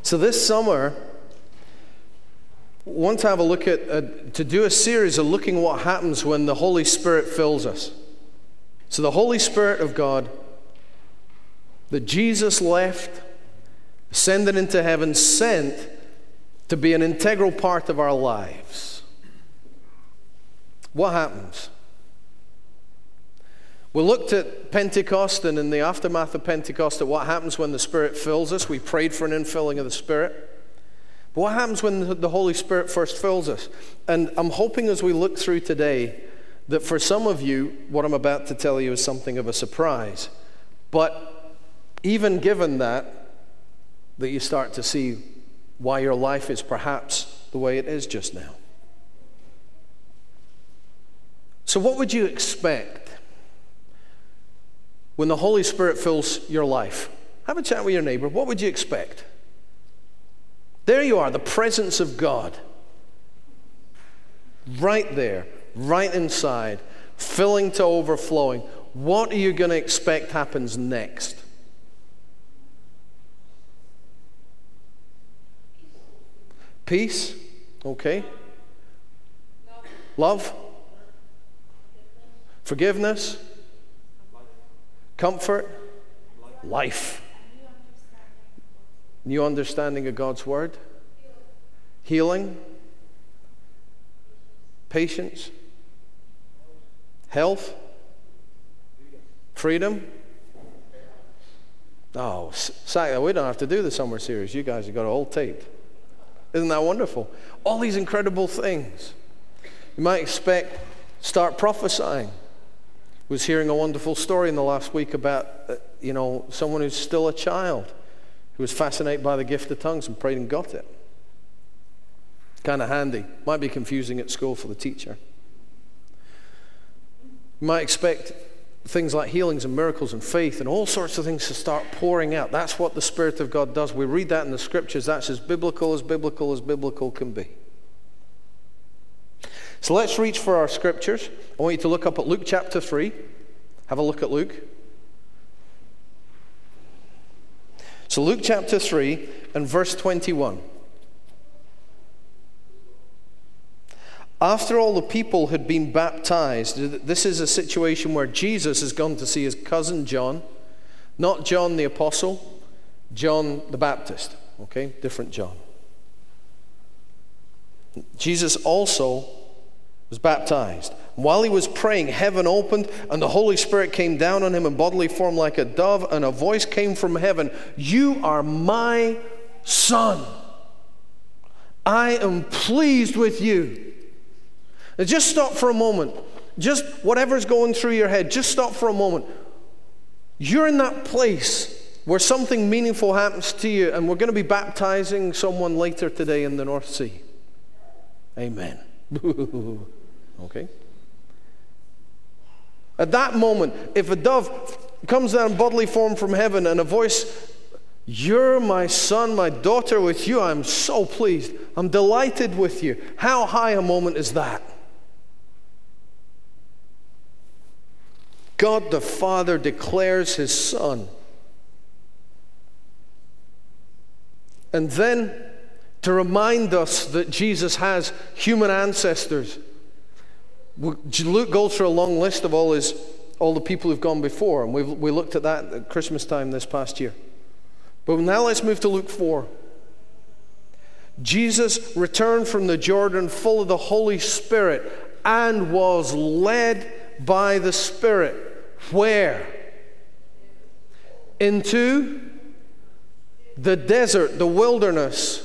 So this summer, I want to have a look at, to do a series of looking at what happens when the Holy Spirit fills us. So the Holy Spirit of God that Jesus left, ascended into heaven, sent to be an integral part of our lives. What happens? We looked at Pentecost, and in the aftermath of Pentecost, at what happens when the Spirit fills us. We prayed for an infilling of the Spirit. But what happens when the Holy Spirit first fills us? And I'm hoping as we look through today that for some of you, what I'm about to tell you is something of a surprise. But even given that you start to see why your life is perhaps the way it is just now. So what would you expect when the Holy Spirit fills your life? Have a chat with your neighbor. What would you expect? There you are, the presence of God. Right there, right inside, filling to overflowing. What are you going to expect happens next? Peace, okay. Love. Forgiveness. Comfort. Life. New understanding of God's Word. Healing. Patience. Health. Freedom. Oh, we don't have to do the summer series. You guys have got it all taped. Isn't that wonderful? All these incredible things. You might expect, start prophesying. I was hearing a wonderful story in the last week about, someone who's still a child who was fascinated by the gift of tongues and prayed and got it. Kind of handy. Might be confusing at school for the teacher. You might expect things like healings and miracles and faith and all sorts of things to start pouring out. That's what the Spirit of God does. We read that in the Scriptures. That's as biblical can be. So let's reach for our Scriptures. I want you to look up at Luke chapter 3. Have a look at Luke. So Luke chapter 3 and verse 21. After all the people had been baptized, this is a situation where Jesus has gone to see his cousin John, not John the Apostle, John the Baptist, okay, different John. Jesus also was baptized. While he was praying, heaven opened, and the Holy Spirit came down on him in bodily form like a dove, and a voice came from heaven, "You are my Son. I am pleased with you." Now just stop for a moment. Just whatever's going through your head, just stop for a moment. You're in that place where something meaningful happens to you, and we're going to be baptizing someone later today in the North Sea. Amen. Okay? At that moment, if a dove comes down in bodily form from heaven and a voice, "You're my son, my daughter, with you I'm so pleased. I'm delighted with you." How high a moment is that? God the Father declares his Son. And then, to remind us that Jesus has human ancestors, Luke goes through a long list of all the people who've gone before, and we looked at that at Christmas time this past year. But now let's move to Luke 4. Jesus returned from the Jordan full of the Holy Spirit and was led by the Spirit. Where? Into the desert, the wilderness.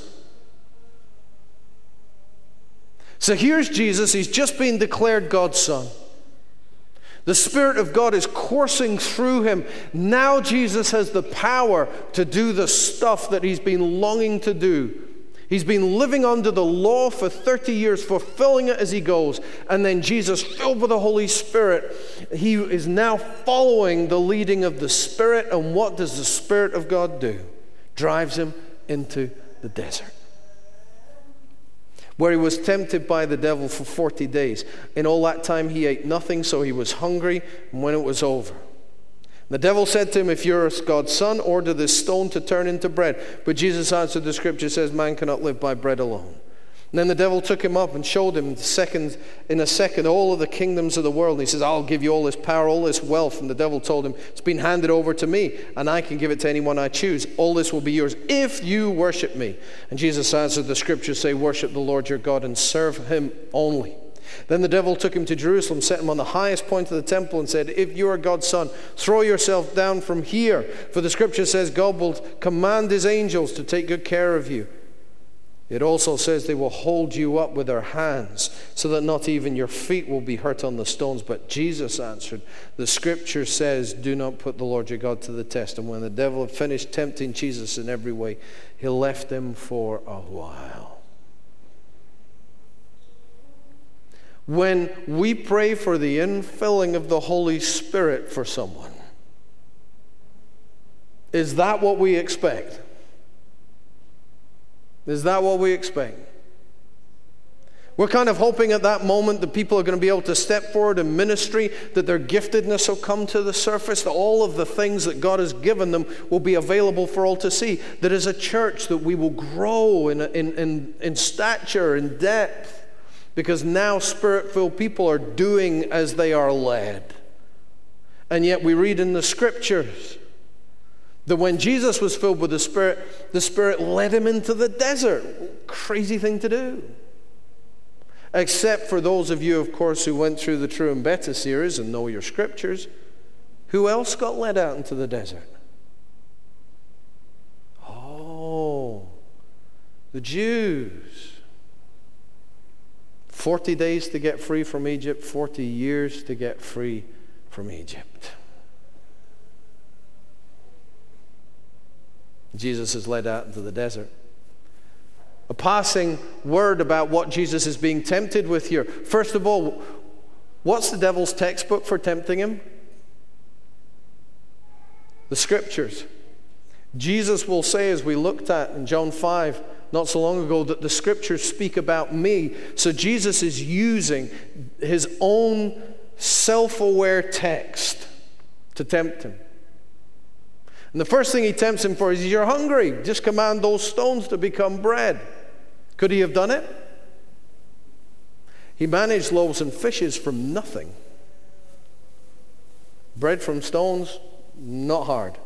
So here's Jesus. He's just been declared God's Son. The Spirit of God is coursing through him. Now Jesus has the power to do the stuff that he's been longing to do. He's been living under the law for 30 years, fulfilling it as he goes. And then Jesus, filled with the Holy Spirit, he is now following the leading of the Spirit. And what does the Spirit of God do? Drives him into the desert, where he was tempted by the devil for 40 days. In all that time he ate nothing, so he was hungry. And when it was over, The devil said to him, if you're God's son, order this stone to turn into bread. But Jesus answered, the scripture says, man cannot live by bread alone. And then the devil took him up and showed him in a second all of the kingdoms of the world. And he says, I'll give you all this power, all this wealth. And the devil told him, it's been handed over to me, and I can give it to anyone I choose. All this will be yours if you worship me. And Jesus answered, the scriptures say, worship the Lord your God and serve him only. Then the devil took him to Jerusalem, set him on the highest point of the temple, and said, if you are God's son, throw yourself down from here. For the scripture says, God will command his angels to take good care of you. It also says they will hold you up with their hands so that not even your feet will be hurt on the stones. But Jesus answered, the scripture says, do not put the Lord your God to the test. And when the devil had finished tempting Jesus in every way, he left him for a while. When we pray for the infilling of the Holy Spirit for someone, is that what we expect? Is that what we expect? We're kind of hoping at that moment that people are going to be able to step forward in ministry, that their giftedness will come to the surface, that all of the things that God has given them will be available for all to see. That as a church that we will grow in stature, in depth, because now Spirit-filled people are doing as they are led. And yet we read in the scriptures that when Jesus was filled with the Spirit led him into the desert. Crazy thing to do. Except for those of you, of course, who went through the True and Better series and know your scriptures. Who else got led out into the desert? Oh, the Jews. 40 days to get free from Egypt, 40 years to get free from Egypt. Jesus is led out into the desert. A passing word about what Jesus is being tempted with here. First of all, what's the devil's textbook for tempting him? The scriptures. Jesus will say, as we looked at in John 5 not so long ago, that the scriptures speak about me. So Jesus is using his own self-aware text to tempt him. And the first thing he tempts him for is, you're hungry. Just command those stones to become bread. Could he have done it? He managed loaves and fishes from nothing. Bread from stones, not hard.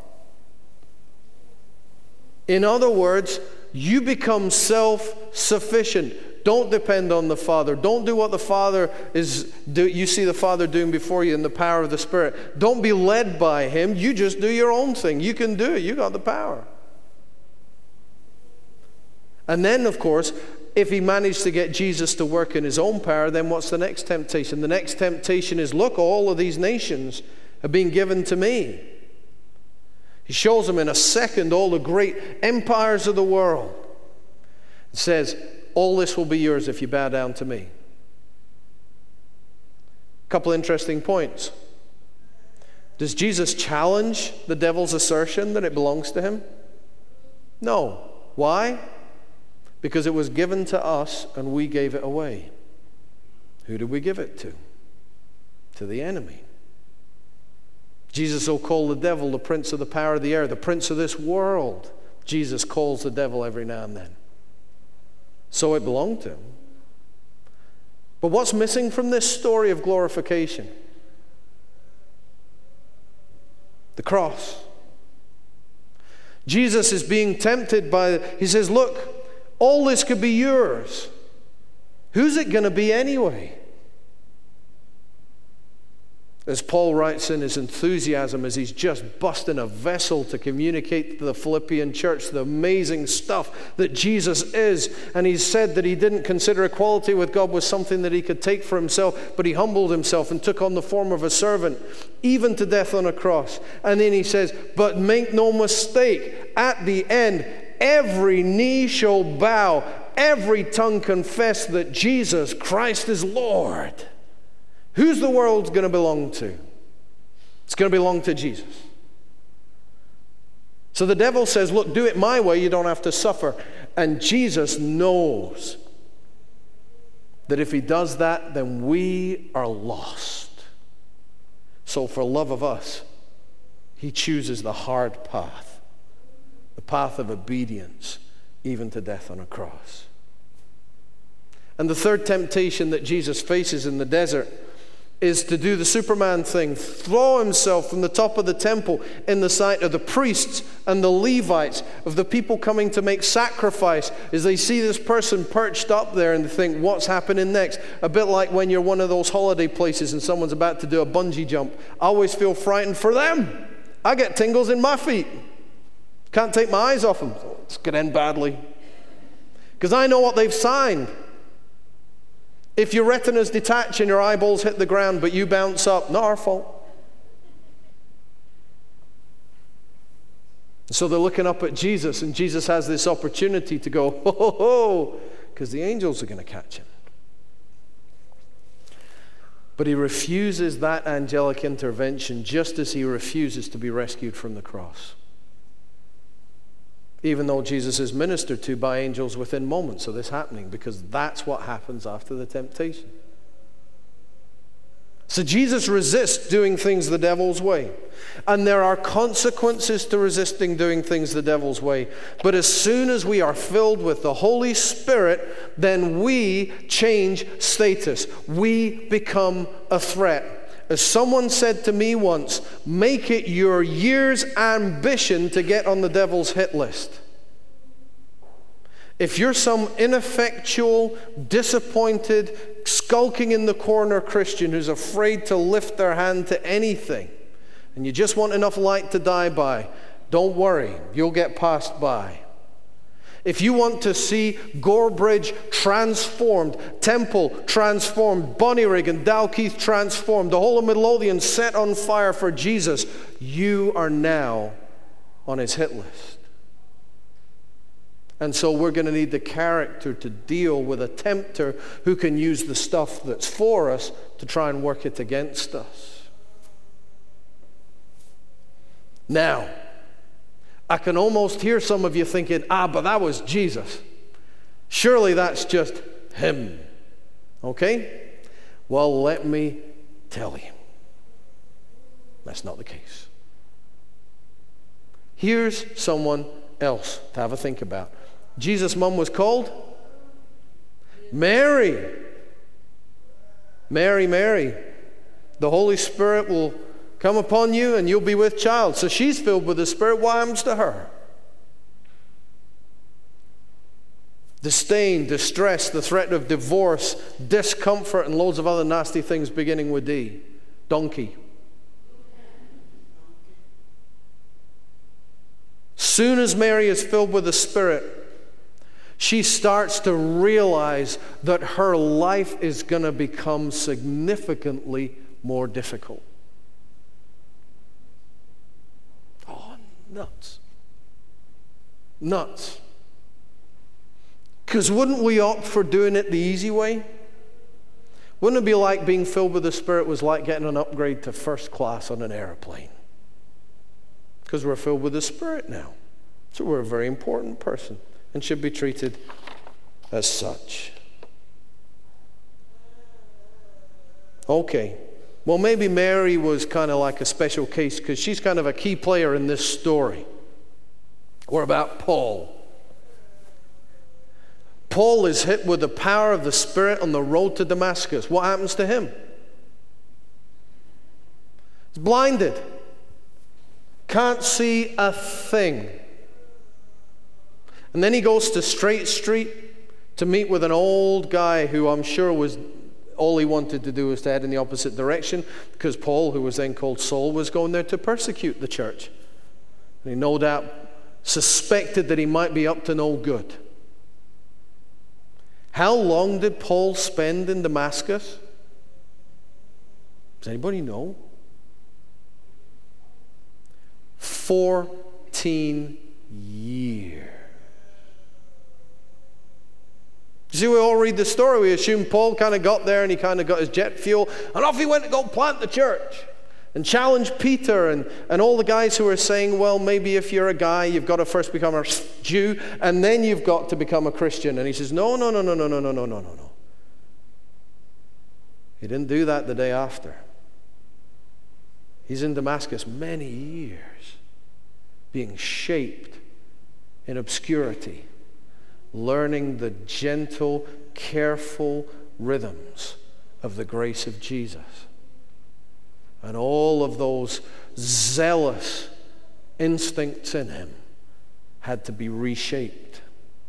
In other words, you become self-sufficient. Don't depend on the Father. Don't do what the Father you see the Father doing before you in the power of the Spirit. Don't be led by him. You just do your own thing. You can do it. You got the power. And then, of course, if he managed to get Jesus to work in his own power, then what's the next temptation? The next temptation is, look, all of these nations have been given to me. He shows them in a second all the great empires of the world. It says, all this will be yours if you bow down to me. A couple interesting points. Does Jesus challenge the devil's assertion that it belongs to him? No. Why? Because it was given to us and we gave it away. Who did we give it to? To the enemy. Jesus will call the devil the prince of the power of the air, the prince of this world. Jesus calls the devil every now and then. So it belonged to him. But what's missing from this story of glorification? The cross. Jesus is being tempted he says, look, all this could be yours. Who's it going to be anyway? As Paul writes in his enthusiasm as he's just busting a vessel to communicate to the Philippian church the amazing stuff that Jesus is. And he said that he didn't consider equality with God was something that he could take for himself, but he humbled himself and took on the form of a servant, even to death on a cross. And then he says, but make no mistake, at the end, every knee shall bow, every tongue confess that Jesus Christ is Lord. Who's the world going to belong to? It's going to belong to Jesus. So the devil says, look, do it my way, you don't have to suffer. And Jesus knows that if he does that, then we are lost. So for love of us, he chooses the hard path, the path of obedience, even to death on a cross. And the third temptation that Jesus faces in the desert is to do the Superman thing, throw himself from the top of the temple in the sight of the priests and the Levites, of the people coming to make sacrifice, as they see this person perched up there and they think, what's happening next? A bit like when you're one of those holiday places and someone's about to do a bungee jump. I always feel frightened for them. I get tingles in my feet. Can't take my eyes off them. It's going to end badly. Because I know what they've signed. If your retina's detached and your eyeballs hit the ground, but you bounce up, not our fault. So they're looking up at Jesus, and Jesus has this opportunity to go, ho, ho, ho, because the angels are going to catch him. But he refuses that angelic intervention just as he refuses to be rescued from the cross. Even though Jesus is ministered to by angels within moments of this happening, because that's what happens after the temptation. So Jesus resists doing things the devil's way. And there are consequences to resisting doing things the devil's way. But as soon as we are filled with the Holy Spirit, then we change status. We become a threat. As someone said to me once, make it your year's ambition to get on the devil's hit list. If you're some ineffectual, disappointed, skulking in the corner Christian who's afraid to lift their hand to anything, and you just want enough light to die by, don't worry, you'll get passed by. If you want to see Gorebridge transformed, Temple transformed, Bonnyrigg and Dalkeith transformed, the whole of Midlothian set on fire for Jesus, you are now on his hit list. And so we're going to need the character to deal with a tempter who can use the stuff that's for us to try and work it against us. Now, I can almost hear some of you thinking, but that was Jesus. Surely that's just him. Okay? Well, let me tell you. That's not the case. Here's someone else to have a think about. Jesus' mom was called Mary. Mary, Mary. The Holy Spirit will come upon you and you'll be with child. So she's filled with the Spirit. What happens to her? Disdain, distress, the threat of divorce, discomfort, and loads of other nasty things beginning with D. Donkey. Soon as Mary is filled with the Spirit, she starts to realize that her life is going to become significantly more difficult. Oh, nuts. Nuts. Because wouldn't we opt for doing it the easy way? Wouldn't it be like being filled with the Spirit was like getting an upgrade to first class on an airplane? Because we're filled with the Spirit now. So we're a very important person and should be treated as such. Okay. Well, maybe Mary was kind of like a special case because she's kind of a key player in this story. What about Paul? Paul is hit with the power of the Spirit on the road to Damascus. What happens to him? He's blinded. Can't see a thing. And then he goes to Straight Street to meet with an old guy who I'm sure was all he wanted to do was to head in the opposite direction, because Paul, who was then called Saul, was going there to persecute the church. And he no doubt suspected that he might be up to no good. How long did Paul spend in Damascus? Does anybody know? 14 years. You see, we all read the story. We assume Paul kind of got there and he kind of got his jet fuel and off he went to go plant the church and challenge Peter and all the guys who are saying, well, maybe if you're a guy, you've got to first become a Jew and then you've got to become a Christian. And he says, no. He didn't do that the day after. He's in Damascus many years, being shaped in obscurity, learning the gentle, careful rhythms of the grace of Jesus. And all of those zealous instincts in him had to be reshaped.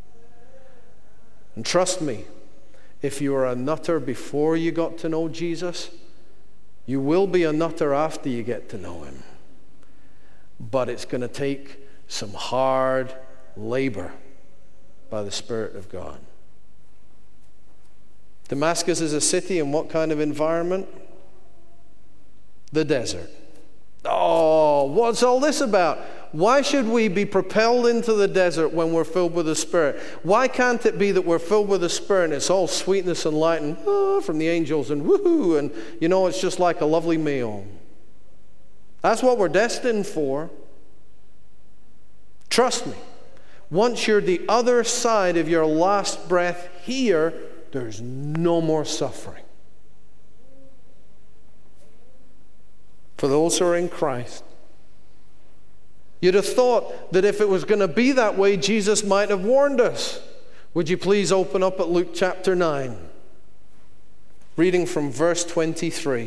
And trust me, if you were a nutter before you got to know Jesus, you will be a nutter after you get to know him. But it's going to take some hard labor by the Spirit of God. Damascus is a city in what kind of environment? The desert. Oh, what's all this about? Why should we be propelled into the desert when we're filled with the Spirit? Why can't it be that we're filled with the Spirit and it's all sweetness and light and from the angels and woohoo and it's just like a lovely meal? That's what we're destined for. Trust me, once you're the other side of your last breath here, there's no more suffering. For those who are in Christ. You'd have thought that if it was going to be that way, Jesus might have warned us. Would you please open up at Luke chapter 9, reading from verse 23.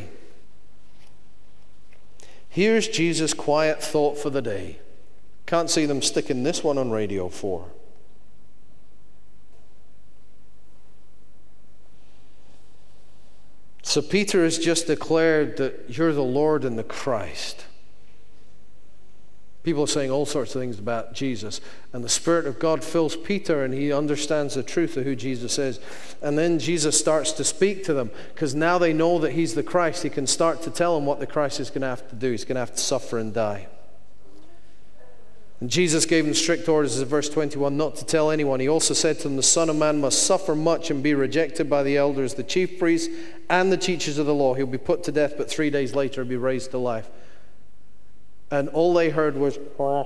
Here's Jesus' quiet thought for the day. Can't see them sticking this one on Radio 4. So Peter has just declared that you're the Lord and the Christ. People are saying all sorts of things about Jesus. And the Spirit of God fills Peter and he understands the truth of who Jesus is. And then Jesus starts to speak to them because now they know that he's the Christ. He can start to tell them what the Christ is going to have to do. He's going to have to suffer and die. And Jesus gave them strict orders, in verse 21, not to tell anyone. He also said to them, the Son of Man must suffer much and be rejected by the elders, the chief priests, and the teachers of the law. He'll be put to death, but 3 days later he'll be raised to life. And all they heard was,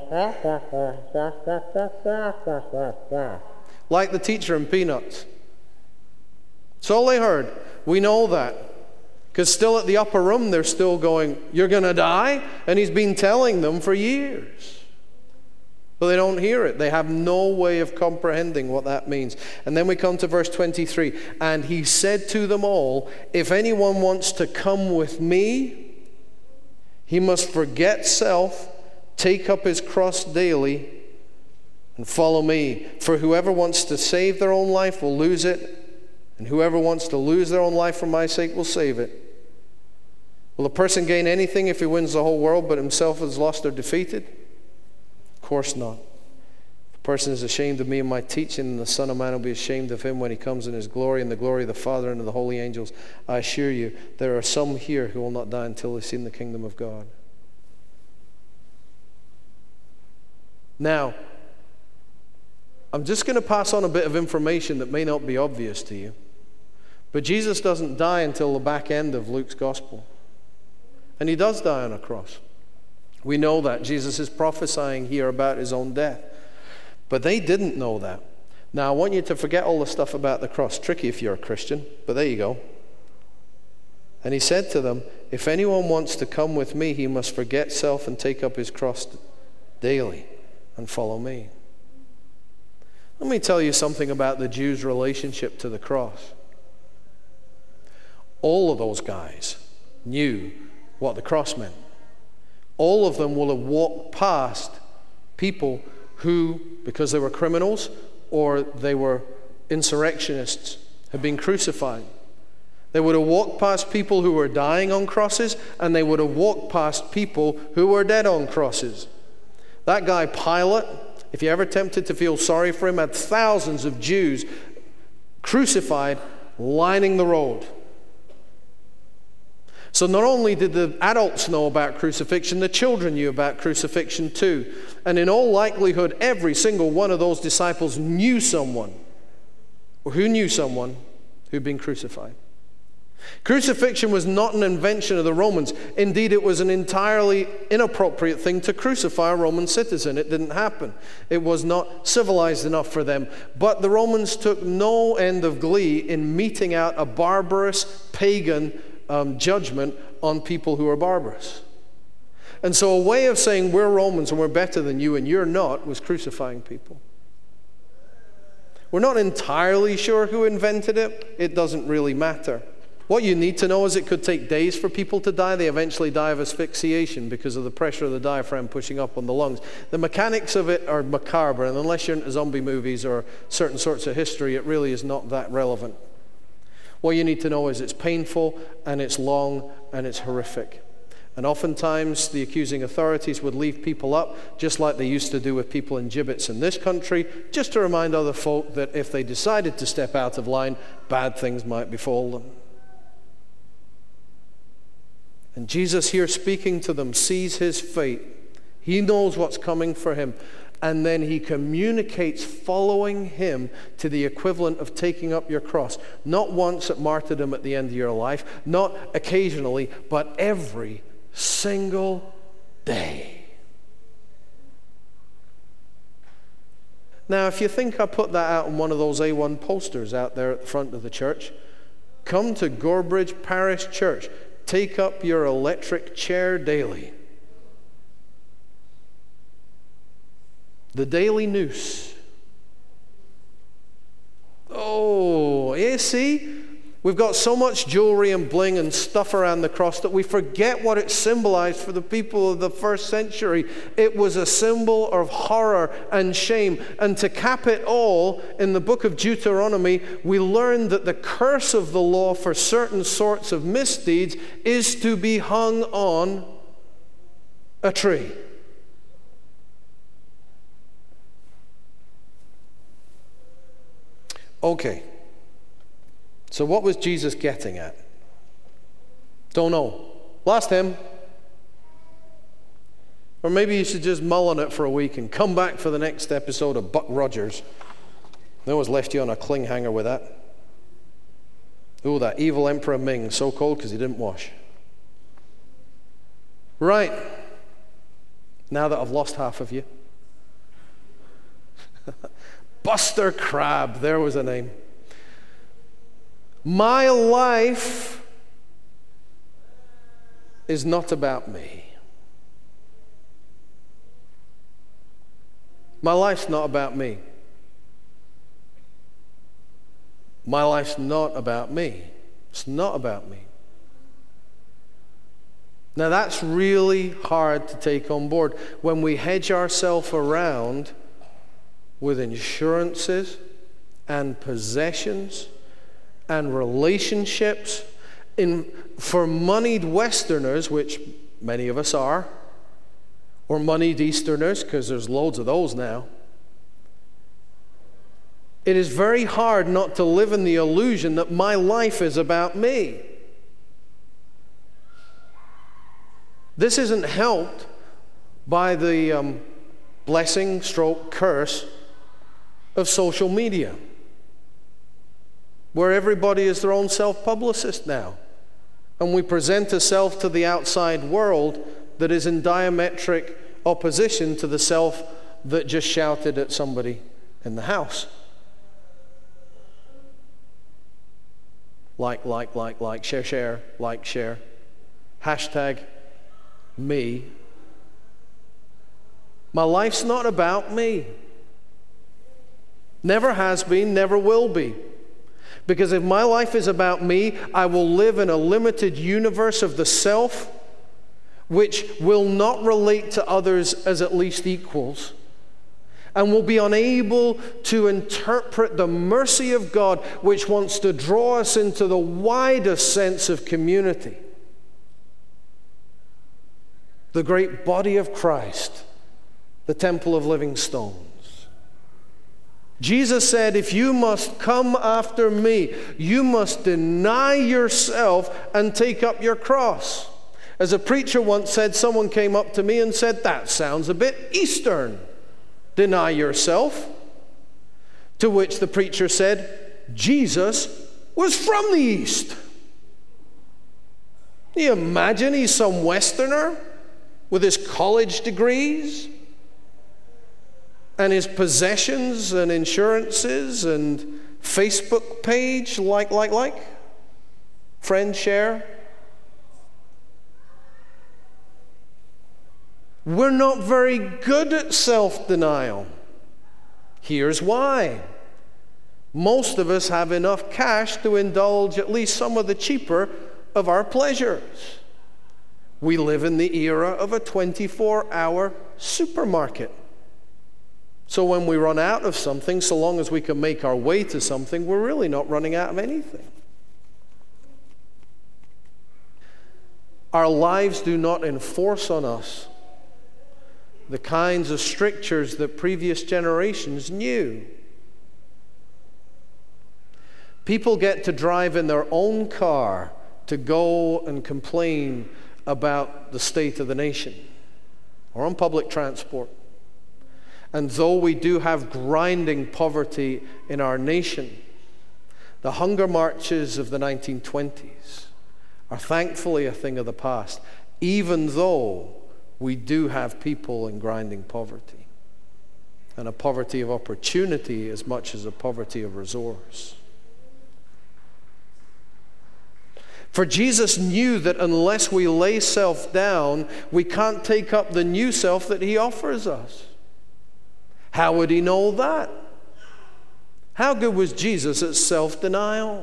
like the teacher in Peanuts. That's all they heard. We know that. Because still at the upper room, they're still going, you're going to die? And he's been telling them for years. But they don't hear it. They have no way of comprehending what that means. And then we come to verse 23. And he said to them all, if anyone wants to come with me, he must forget self, take up his cross daily, and follow me. For whoever wants to save their own life will lose it, and whoever wants to lose their own life for my sake will save it. Will a person gain anything if he wins the whole world but himself is lost or defeated? Of course not. If a person is ashamed of me and my teaching, the Son of Man will be ashamed of him when he comes in his glory and the glory of the Father and of the holy angels. I assure you, there are some here who will not die until they've seen the kingdom of God. Now, I'm just going to pass on a bit of information that may not be obvious to you. But Jesus doesn't die until the back end of Luke's gospel. And he does die on a cross. We know that. Jesus is prophesying here about his own death. But they didn't know that. Now, I want you to forget all the stuff about the cross. Tricky if you're a Christian, but there you go. And he said to them, if anyone wants to come with me, he must forget self and take up his cross daily and follow me. Let me tell you something about the Jews' relationship to the cross. All of those guys knew what the cross meant. All of them will have walked past people who, because they were criminals or they were insurrectionists, had been crucified. They would have walked past people who were dying on crosses, and they would have walked past people who were dead on crosses. That guy Pilate, if you ever tempted to feel sorry for him, had thousands of Jews crucified lining the road. So not only did the adults know about crucifixion, the children knew about crucifixion too. And in all likelihood, every single one of those disciples knew someone, or who knew someone who'd been crucified. Crucifixion was not an invention of the Romans. Indeed, it was an entirely inappropriate thing to crucify a Roman citizen. It didn't happen. It was not civilized enough for them. But the Romans took no end of glee in meting out a barbarous, pagan judgment on people who are barbarous. And so a way of saying we're Romans and we're better than you and you're not was crucifying people. We're not entirely sure who invented it. It doesn't really matter. What you need to know is it could take days for people to die. They eventually die of asphyxiation because of the pressure of the diaphragm pushing up on the lungs. The mechanics of it are macabre, and unless you're into zombie movies or certain sorts of history, it really is not that relevant. What you need to know is it's painful, and it's long, and it's horrific. And oftentimes, the accusing authorities would leave people up, just like they used to do with people in gibbets in this country, just to remind other folk that if they decided to step out of line, bad things might befall them. And Jesus here speaking to them sees his fate. He knows what's coming for him. And then he communicates following him to the equivalent of taking up your cross. Not once at martyrdom at the end of your life, not occasionally, but every single day. Now, if you think I put that out on one of those A1 posters out there at the front of the church, come to Gorebridge Parish Church. Take up your electric chair daily. The Daily Noose. Oh, you see? We've got so much jewelry and bling and stuff around the cross that we forget what it symbolized for the people of the first century. It was a symbol of horror and shame. And to cap it all, in the book of Deuteronomy, we learn that the curse of the law for certain sorts of misdeeds is to be hung on a tree. Okay. So what was Jesus getting at? Don't know. Last hymn. Or maybe you should just mull on it for a week and come back for the next episode of Buck Rogers. They always left you on a cling hanger with that. Oh, that evil Emperor Ming, so cold because he didn't wash. Right. Now that I've lost half of you. Buster Crabbe, there was a name. My life is not about me. My life's not about me. My life's not about me. It's not about me. Now that's really hard to take on board when we hedge ourselves around with insurances and possessions and relationships. For moneyed Westerners, which many of us are, or moneyed Easterners, because there's loads of those now, it is very hard not to live in the illusion that my life is about me. This isn't helped by the blessing / curse of social media, where everybody is their own self-publicist now. And we present a self to the outside world that is in diametric opposition to the self that just shouted at somebody in the house. Like, share, like, share. Hashtag me. My life's not about me. Never has been, never will be. Because if my life is about me, I will live in a limited universe of the self, which will not relate to others as at least equals, and will be unable to interpret the mercy of God, which wants to draw us into the widest sense of community. The great body of Christ, the temple of living stones. Jesus said, if you must come after me, you must deny yourself and take up your cross. As a preacher once said, someone came up to me and said, that sounds a bit Eastern. Deny yourself. To which the preacher said, Jesus was from the East. Can you imagine he's some Westerner with his college degrees and his possessions and insurances and Facebook page, like, friend share. We're not very good at self-denial. Here's why. Most of us have enough cash to indulge at least some of the cheaper of our pleasures. We live in the era of a 24-hour supermarket. So when we run out of something, so long as we can make our way to something, we're really not running out of anything. Our lives do not enforce on us the kinds of strictures that previous generations knew. People get to drive in their own car to go and complain about the state of the nation or on public transport. And though we do have grinding poverty in our nation, the hunger marches of the 1920s are thankfully a thing of the past, even though we do have people in grinding poverty, and a poverty of opportunity as much as a poverty of resource. For Jesus knew that unless we lay self down, we can't take up the new self that he offers us. How would he know that? How good was Jesus at self-denial?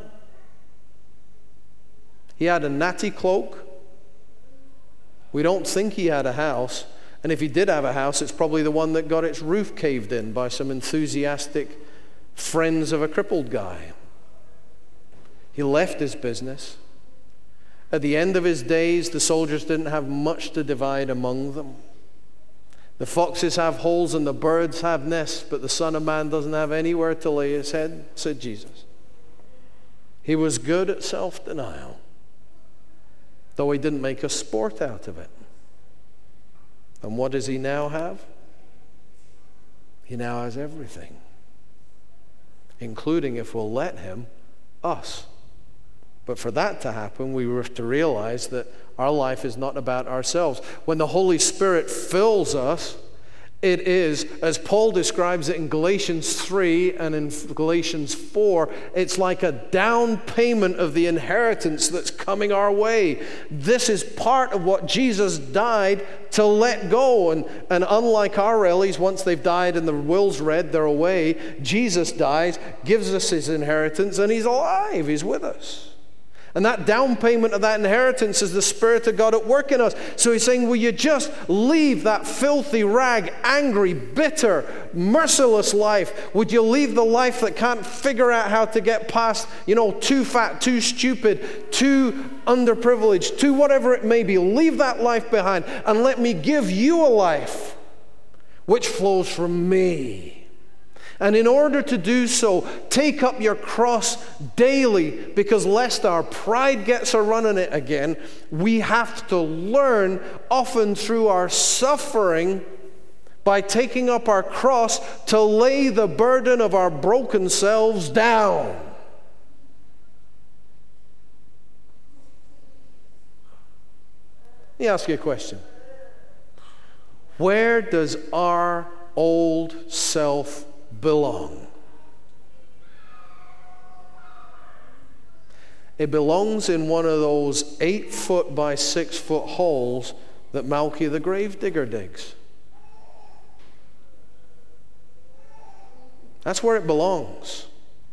He had a natty cloak. We don't think he had a house. And if he did have a house, it's probably the one that got its roof caved in by some enthusiastic friends of a crippled guy. He left his business. At the end of his days, the soldiers didn't have much to divide among them. The foxes have holes and the birds have nests, but the Son of Man doesn't have anywhere to lay his head, said Jesus. He was good at self-denial, though he didn't make a sport out of it. And what does he now have? He now has everything, including, if we'll let him, us. But for that to happen, we have to realize that our life is not about ourselves. When the Holy Spirit fills us, it is, as Paul describes it in Galatians 3 and in Galatians 4, it's like a down payment of the inheritance that's coming our way. This is part of what Jesus died to let go. And unlike our rallies, once they've died and the will's read, they're away. Jesus dies, gives us his inheritance, and he's alive. He's with us. And that down payment of that inheritance is the Spirit of God at work in us. So he's saying, will you just leave that filthy rag, angry, bitter, merciless life? Would you leave the life that can't figure out how to get past, too fat, too stupid, too underprivileged, too whatever it may be? Leave that life behind and let me give you a life which flows from me. And in order to do so, take up your cross daily, because lest our pride gets a run on it again, we have to learn, often through our suffering, by taking up our cross, to lay the burden of our broken selves down. Let me ask you a question. Where does our old self belong? It belongs in one of those 8-foot by 6-foot holes that Malky the gravedigger digs. That's where it belongs.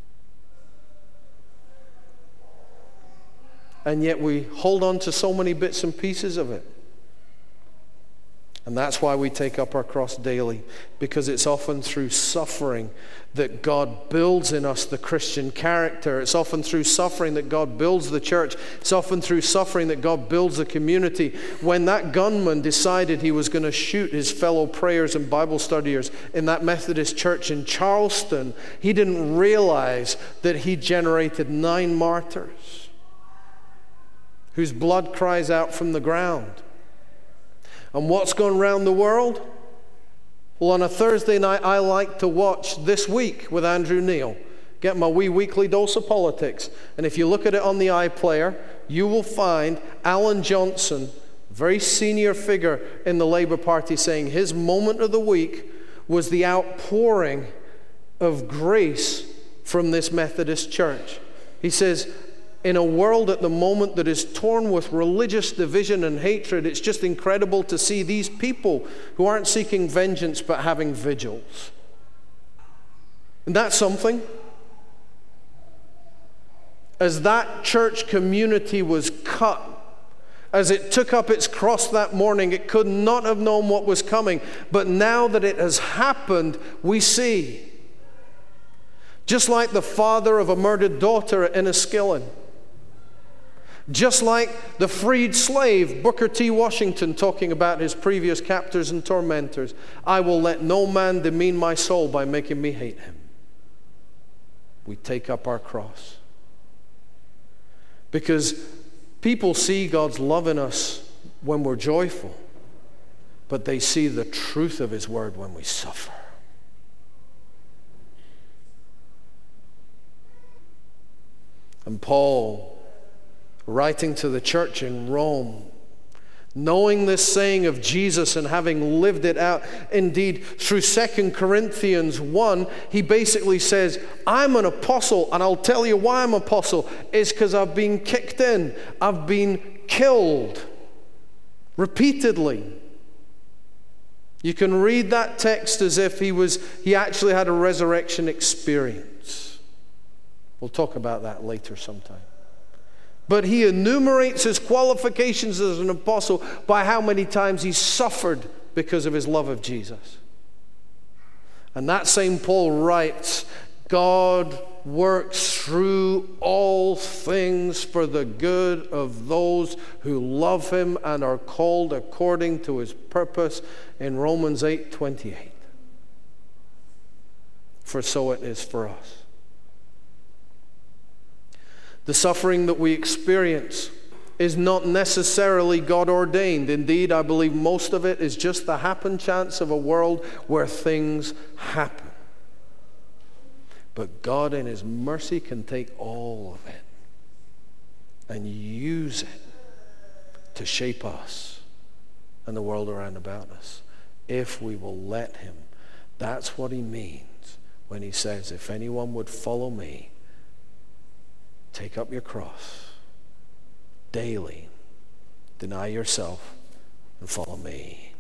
And yet we hold on to so many bits and pieces of it. And that's why we take up our cross daily, because it's often through suffering that God builds in us the Christian character. It's often through suffering that God builds the church. It's often through suffering that God builds the community. When that gunman decided he was going to shoot his fellow prayers and Bible studiers in that Methodist church in Charleston, he didn't realize that he generated 9 martyrs whose blood cries out from the ground. And what's going around the world? Well, on a Thursday night, I like to watch This Week with Andrew Neil. Get my wee weekly dose of politics. And if you look at it on the iPlayer, you will find Alan Johnson, a very senior figure in the Labour Party, saying his moment of the week was the outpouring of grace from this Methodist church. He says, in a world at the moment that is torn with religious division and hatred, it's just incredible to see these people who aren't seeking vengeance but having vigils. And that's something. As that church community was cut, as it took up its cross that morning, it could not have known what was coming. But now that it has happened, we see. Just like the father of a murdered daughter at Enniskillen. Just like the freed slave, Booker T. Washington, talking about his previous captors and tormentors. I will let no man demean my soul by making me hate him. We take up our cross. Because people see God's love in us when we're joyful, but they see the truth of His word when we suffer. And Paul, writing to the church in Rome, knowing this saying of Jesus and having lived it out, indeed, through 2 Corinthians 1, he basically says, I'm an apostle, and I'll tell you why I'm an apostle. It's because I've been kicked in. I've been killed repeatedly. You can read that text as if he actually had a resurrection experience. We'll talk about that later sometime. But he enumerates his qualifications as an apostle by how many times he suffered because of his love of Jesus. And that same Paul writes, God works through all things for the good of those who love him and are called according to his purpose in Romans 8:28. For so it is for us. The suffering that we experience is not necessarily God ordained. Indeed, I believe most of it is just the happen chance of a world where things happen. But God in His mercy can take all of it and use it to shape us and the world around about us if we will let Him. That's what He means when He says, if anyone would follow me, take up your cross daily, deny yourself, and follow me.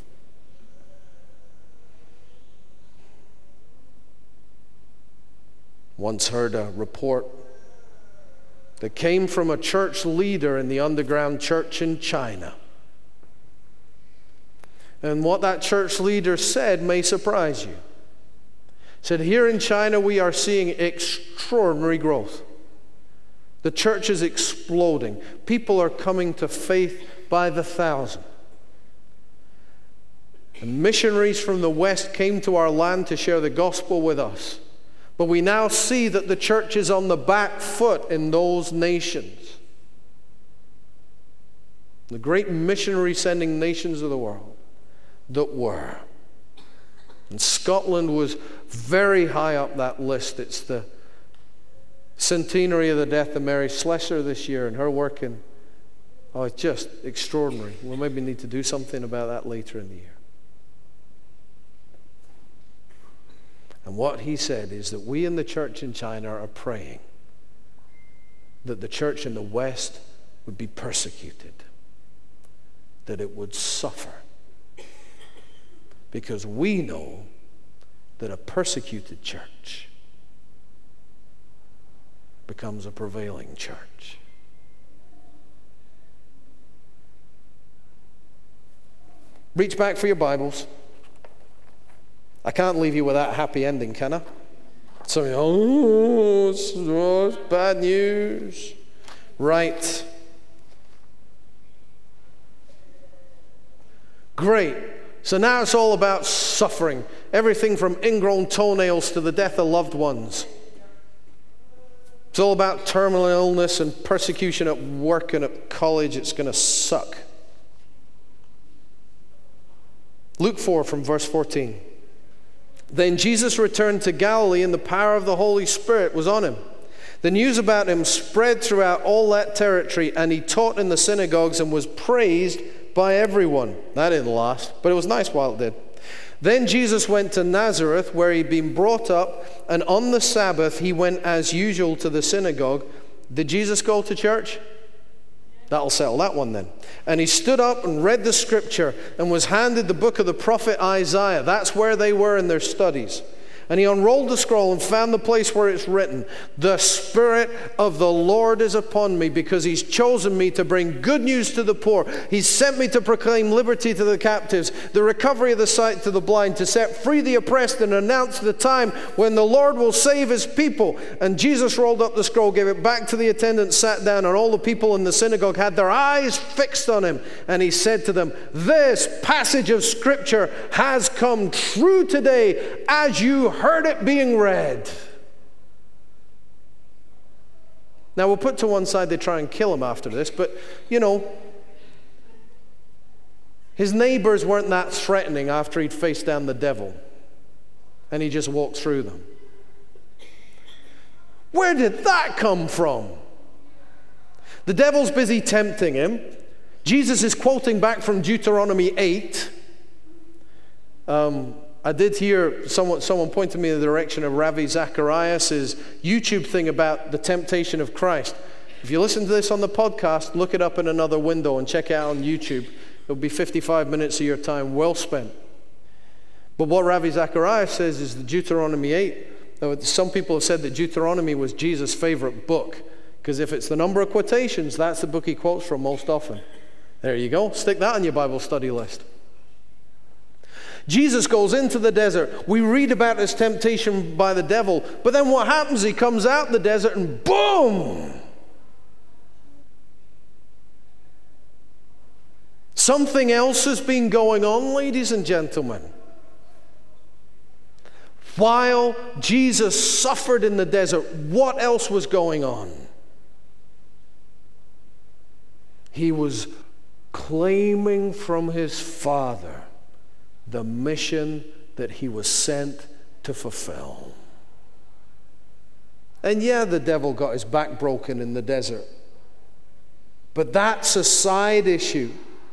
Once heard a report that came from a church leader in the underground church in China. And what that church leader said may surprise you. He said, here in China we are seeing extraordinary growth. The church is exploding. People are coming to faith by the thousand. And missionaries from the West came to our land to share the gospel with us. But we now see that the church is on the back foot in those nations. The great missionary sending nations of the world that were. And Scotland was very high up that list. It's the centenary of the death of Mary Slessor this year, and her work in, it's just extraordinary. We'll maybe need to do something about that later in the year. And what he said is that we in the church in China are praying that the church in the West would be persecuted, that it would suffer, because we know that a persecuted church becomes a prevailing church. Reach back for your Bibles. I can't leave you with that happy ending, can I? So, it's bad news. Right. Great. So now it's all about suffering. Everything from ingrown toenails to the death of loved ones. It's all about terminal illness and persecution at work and at college. It's going to suck. Luke 4 from verse 14. Then Jesus returned to Galilee, and the power of the Holy Spirit was on him. The news about him spread throughout all that territory, and he taught in the synagogues and was praised by everyone. That didn't last, but it was nice while it did. Then Jesus went to Nazareth, where he'd been brought up, and on the Sabbath he went as usual to the synagogue. Did Jesus go to church? That'll settle that one then. And he stood up and read the scripture and was handed the book of the prophet Isaiah. That's where they were in their studies. And he unrolled the scroll and found the place where it's written, "The Spirit of the Lord is upon me, because he's chosen me to bring good news to the poor. He's sent me to proclaim liberty to the captives, the recovery of the sight to the blind, to set free the oppressed and announce the time when the Lord will save his people." And Jesus rolled up the scroll, gave it back to the attendant, sat down, and all the people in the synagogue had their eyes fixed on him. And he said to them, "This passage of scripture has come true today as you heard it being read." Now we'll put to one side they try and kill him after this, but his neighbors weren't that threatening after he'd faced down the devil and he just walked through them. Where did that come from? The devil's busy tempting him. Jesus is quoting back from Deuteronomy 8. I did hear someone pointed me in the direction of Ravi Zacharias' YouTube thing about the temptation of Christ. If you listen to this on the podcast, look it up in another window and check it out on YouTube. It'll be 55 minutes of your time well spent. But what Ravi Zacharias says is that Deuteronomy 8, some people have said that Deuteronomy was Jesus' favorite book, because if it's the number of quotations, that's the book he quotes from most often. There you go. Stick that on your Bible study list. Jesus goes into the desert. We read about his temptation by the devil. But then what happens? He comes out in the desert and boom! Something else has been going on, ladies and gentlemen. While Jesus suffered in the desert, what else was going on? He was claiming from his Father the mission that he was sent to fulfill. And yeah, the devil got his back broken in the desert. But that's a side issue.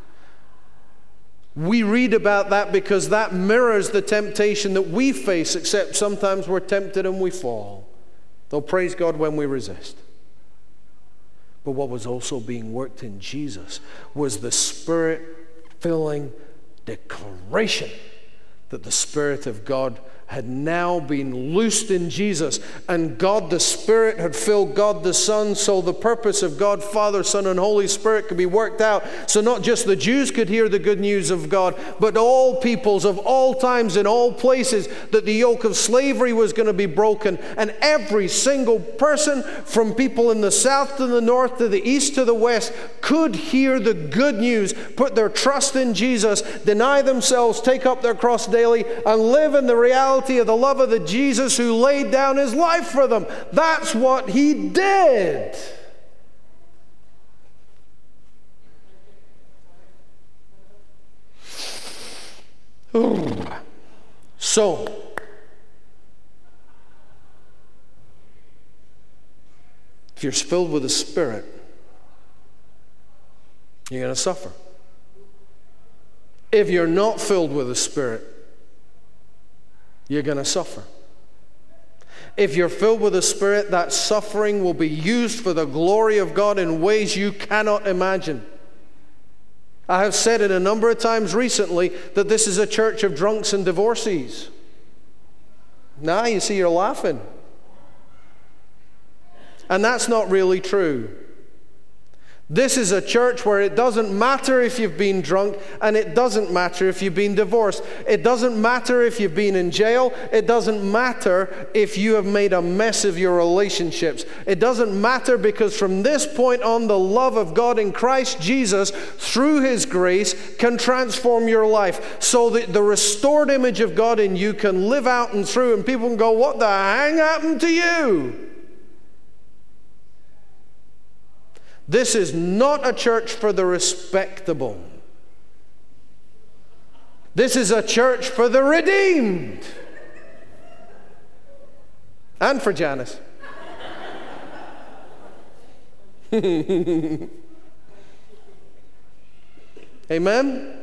We read about that because that mirrors the temptation that we face, except sometimes we're tempted and we fall. Though praise God when we resist. But what was also being worked in Jesus was the Spirit-filling declaration that the Spirit of God had now been loosed in Jesus, and God the Spirit had filled God the Son, so the purpose of God, Father, Son, and Holy Spirit could be worked out. So not just the Jews could hear the good news of God, but all peoples of all times in all places, that the yoke of slavery was going to be broken, and every single person from people in the south to the north to the east to the west could hear the good news, put their trust in Jesus, deny themselves, take up their cross daily, and live in the reality of the love of the Jesus who laid down his life for them. That's what he did. So, if you're filled with the Spirit, you're going to suffer. If you're not filled with the Spirit, you're going to suffer. If you're filled with the Spirit, that suffering will be used for the glory of God in ways you cannot imagine. I have said it a number of times recently that this is a church of drunks and divorcees. Now you see, you're laughing. And that's not really true. This is a church where it doesn't matter if you've been drunk, and it doesn't matter if you've been divorced. It doesn't matter if you've been in jail. It doesn't matter if you have made a mess of your relationships. It doesn't matter, because from this point on, the love of God in Christ Jesus, through his grace, can transform your life so that the restored image of God in you can live out and through, and people can go, "What the hang happened to you?" This is not a church for the respectable. This is a church for the redeemed. And for Janice. Amen?